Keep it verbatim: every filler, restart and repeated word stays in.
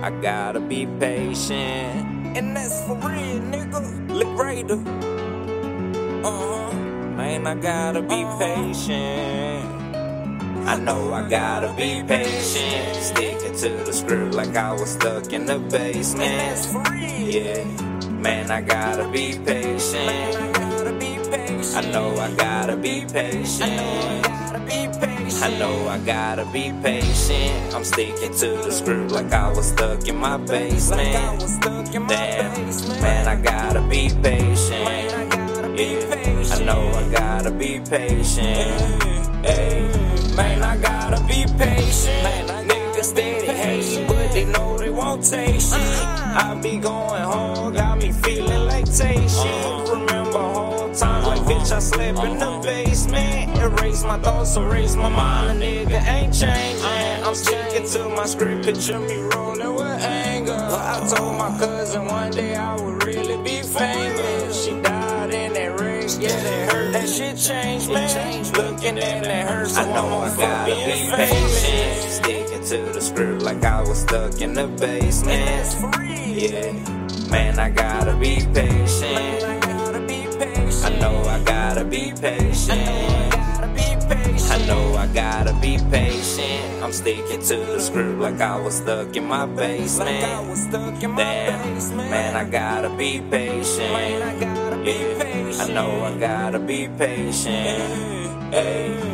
I gotta be patient. And that's for real, nigga. Liberator. Uh-huh. Man, I gotta be patient. I know I gotta be patient. Sticking to the script like I was stuck in the basement. And that's for real. Yeah. Man, I gotta be patient. Man, I gotta be patient. I know I gotta be patient. I know I gotta be patient. I know I gotta be patient. I'm sticking to the script like I was stuck in my basement. Like I was stuck in my Damn. basement. Man, I gotta be patient. Man, I gotta be yeah. patient. I know I gotta be patient. Hey, man, I gotta be patient. Man, I Niggas steady hate, but they know they won't take shit. I be going home, got me feeling like take shit. Remember whole time like bitch, I slept in the basement. Erase my thoughts, erase my mind, a nigga ain't changing. I'm sticking to my script, picture me rolling with anger. I told my cousin one day I would really be famous. She died in that race, yeah, that hurt, that shit changed me. Looking at that hurt, so I know I gotta be patient. Sticking to the script like I was stuck in the basement. Yeah, man, I gotta be patient. I know I gotta be patient. I know I gotta be patient. I'm sticking to the script like I was stuck in my basement. Damn, man, I gotta be patient. Yeah, I know I gotta be patient. Hey.